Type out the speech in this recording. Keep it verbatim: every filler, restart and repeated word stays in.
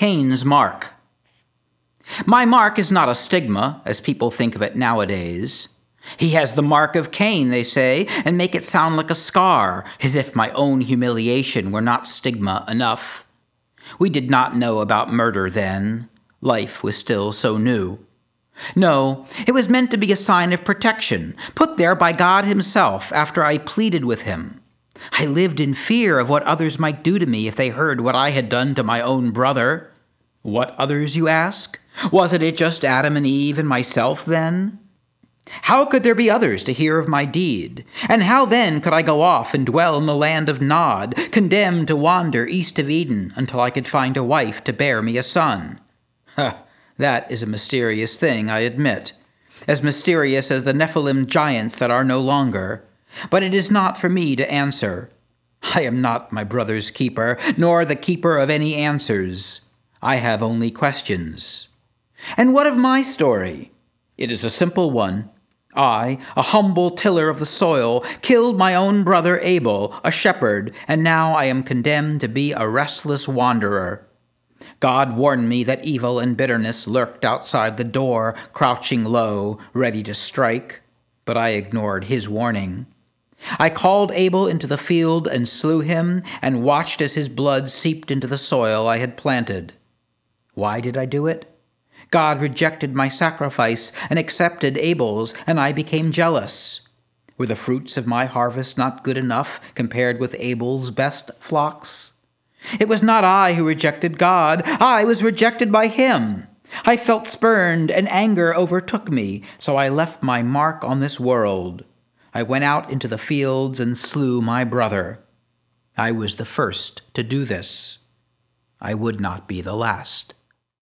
Cain's mark. My mark is not a stigma, as people think of it nowadays. He has the mark of Cain, they say, and make it sound like a scar, as if my own humiliation were not stigma enough. We did not know about murder then. Life was still so new. No, it was meant to be a sign of protection, put there by God himself after I pleaded with him. I lived in fear of what others might do to me if they heard what I had done to my own brother. What others, you ask? Wasn't it just Adam and Eve and myself then? How could there be others to hear of my deed? And how then could I go off and dwell in the land of Nod, condemned to wander east of Eden until I could find a wife to bear me a son? Ha, that is a mysterious thing, I admit. As mysterious as the Nephilim giants that are no longer. But it is not for me to answer. I am not my brother's keeper, nor the keeper of any answers. I have only questions. And what of my story? It is a simple one. I, a humble tiller of the soil, killed my own brother Abel, a shepherd, and now I am condemned to be a restless wanderer. God warned me that evil and bitterness lurked outside the door, crouching low, ready to strike, but I ignored his warning. I called Abel into the field and slew him, and watched as his blood seeped into the soil I had planted. Why did I do it? God rejected my sacrifice and accepted Abel's, and I became jealous. Were the fruits of my harvest not good enough compared with Abel's best flocks? It was not I who rejected God. I was rejected by him. I felt spurned, and anger overtook me, so I left my mark on this world. I went out into the fields and slew my brother. I was the first to do this. I would not be the last.